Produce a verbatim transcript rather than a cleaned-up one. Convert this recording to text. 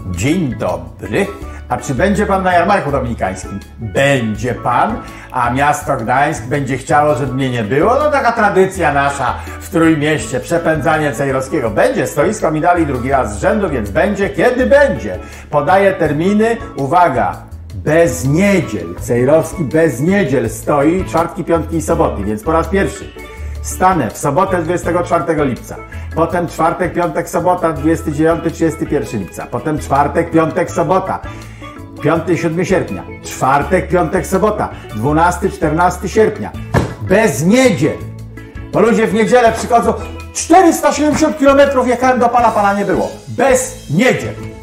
Dzień dobry. A czy będzie pan na jarmarku dominikańskim? Będzie pan, a miasto Gdańsk będzie chciało, żeby mnie nie było? No taka tradycja nasza w Trójmieście, przepędzanie Cejrowskiego. Będzie, stoisko mi dali drugi raz z rzędu, więc będzie, kiedy będzie. Podaję terminy, uwaga, bez niedziel. Cejrowski bez niedziel stoi, czwartki, piątki i soboty, więc po raz pierwszy stanę w sobotę dwudziestego czwartego lipca, potem czwartek, piątek, sobota dwudziestego dziewiątego trzydziestego pierwszego lipca, potem czwartek, piątek, sobota piątego siódmego sierpnia, czwartek, piątek, sobota dwunastego czternastego sierpnia, bez niedziel, bo ludzie w niedzielę przychodzą, czterysta siedemdziesiąt kilometrów jechałem do pana, pana nie było, bez niedziel.